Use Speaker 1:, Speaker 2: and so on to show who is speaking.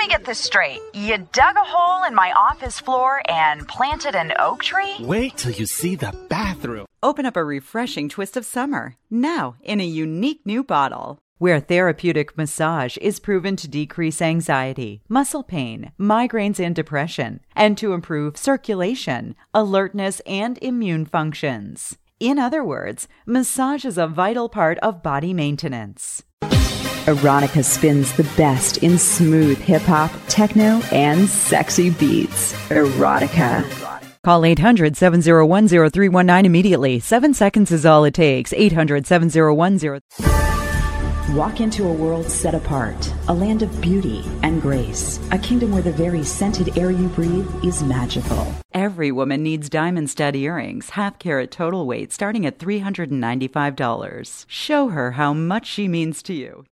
Speaker 1: me get this straight. You dug a hole in my office floor and planted an oak tree?
Speaker 2: Wait till you see the bathroom.
Speaker 3: Open up a refreshing twist of summer, now in a unique new bottle. Where therapeutic massage is proven to decrease anxiety, muscle pain, migraines, and depression, and to improve circulation, alertness, and immune functions. In other words, massage is a vital part of body maintenance.
Speaker 4: Erotica spins the best in smooth hip-hop, techno, and sexy beats. Erotica.
Speaker 3: Call 800-701-0319 immediately. 7 seconds is all it takes. 800-701-0319.
Speaker 4: Walk into a world set apart, a land of beauty and grace, a kingdom where the very scented air you breathe is magical.
Speaker 3: Every woman needs diamond stud earrings, half-carat total weight, starting at $395. Show her how much she means to you.